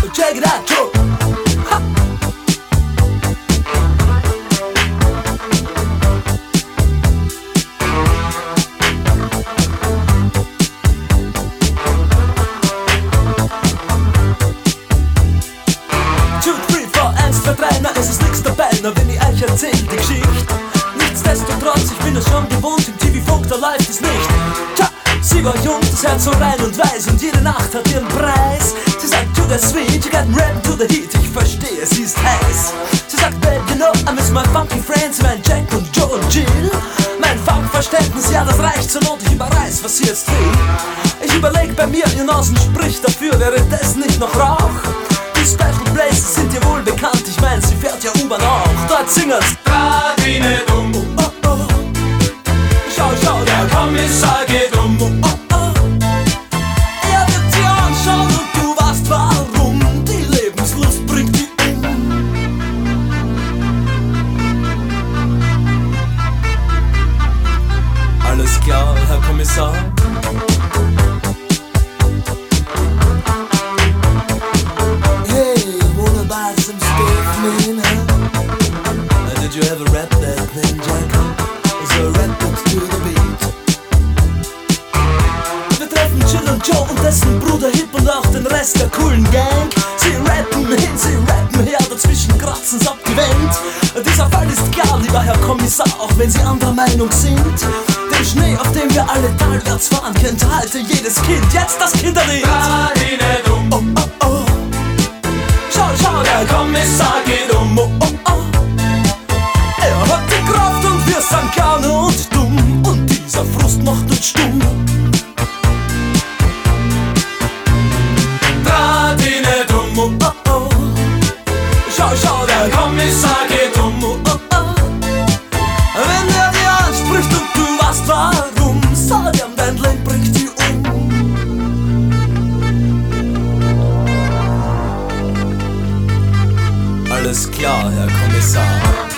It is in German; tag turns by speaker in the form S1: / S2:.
S1: check it out, Joe. Ha. 2, 3, 4, 1, 2, 3, na es ist nix dabei, na wenn ich euch erzähl die Geschichte. Nichtsdestotrotz, ich bin es schon gewohnt, im TV-Funk, da läuft es nicht. Tja, sie war jung, das Herz so rein und weiß und jede Nacht hat ihren Preis. Sie sagt, to the sweet, you got rap to the heat, ich verstehe, sie ist heiß. Sie sagt, babe, you know, I miss my funky friends, mein Jack und Joe und Jill. Mein Funkverständnis, ja, das reicht zur Not, ich überreiß, was sie jetzt will. Ich überleg bei mir, ihr Nasen spricht dafür, wäre das nicht noch Rauch? Die Special Places sind dir wohl bekannt, ich mein, sie fährt ja U-Bahn auch. Dort singen's
S2: Dreh dich nicht um,
S1: oh, oh. Schau, schau,
S2: der Kommissar geht um.
S1: oh, oh. Er wird sie anschauen und du weißt warum. Die Lebenslust bringt die um. Alles klar, Herr Kommissar? Did you ever rap that plain Jack? So rap it to the beat. Wir treffen Jill und Joe und dessen Bruder Hip und auch den Rest der coolen Gang. Sie rappen hin, sie rappen her, dazwischen kratzen's abgewendet. Dieser Fall ist klar, lieber Herr Kommissar, auch wenn Sie anderer Meinung sind. Den Schnee, auf dem wir alle talwärts fahren, kennt heute jedes Kind. Jetzt das Kinderlied.
S2: Dreh dich nicht um,
S1: Oh, oh, oh. Schau, schau,
S2: der Kommissar geht um.
S1: oh, oh, oh. Er hat die Kraft und wir sind gerne und dumm. Und dieser Frust macht uns stumm.
S2: Dreh dich nicht um,
S1: Oh, oh, oh. Schau, schau,
S2: der Kommissar geht um.
S1: oh, oh, oh. Wenn er dir anspricht und du weißt warum, sag ihm, dein Leben bringt dich um. Alles klar, Herr Kommissar.